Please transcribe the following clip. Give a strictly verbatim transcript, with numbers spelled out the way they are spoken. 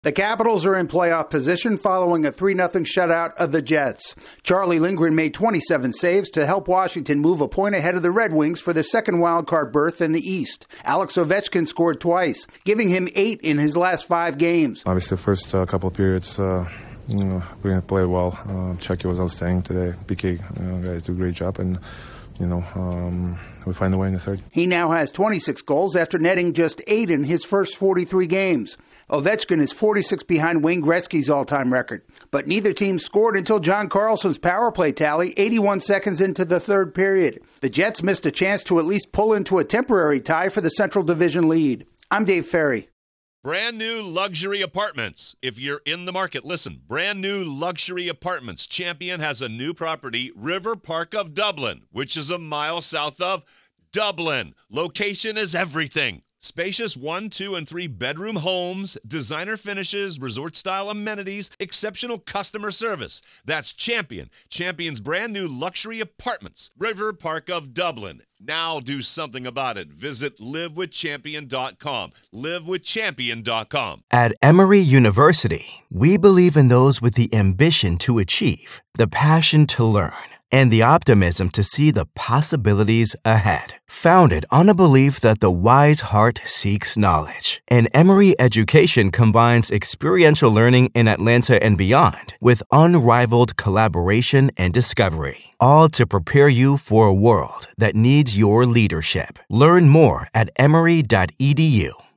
The Capitals are in playoff position following a three nothing shutout of the Jets. Charlie Lindgren made twenty-seven saves to help Washington move a point ahead of the Red Wings for the second wildcard berth in the East. Alex Ovechkin scored twice, giving him eight in his last five games. Obviously, the first uh, couple of periods, uh, you know, we didn't play well. Uh, Chucky was outstanding today. P K, you know, guys do a great job, and you know, um, we find a way in the third. He now has twenty-six goals after netting just eight in his first forty-three games. Ovechkin is forty-six behind Wayne Gretzky's all-time record. But neither team scored until John Carlson's power play tally eighty-one seconds into the third period. The Jets missed a chance to at least pull into a temporary tie for the Central Division lead. I'm Dave Ferry. Brand new luxury apartments. If you're in the market, listen. Brand new luxury apartments. Champion has a new property, River Park of Dublin, which is a mile south of Dublin. Location is everything. Spacious one, two, and three bedroom homes, designer finishes, resort-style amenities, exceptional customer service. That's Champion. Champion's brand new luxury apartments, River Park of Dublin. Now do something about it. Visit live with champion dot com. live with champion dot com. At Emory University, we believe in those with the ambition to achieve, the passion to learn, and the optimism to see the possibilities ahead. Founded on a belief that the wise heart seeks knowledge, and Emory education combines experiential learning in Atlanta and beyond with unrivaled collaboration and discovery, all to prepare you for a world that needs your leadership. Learn more at emory dot e d u.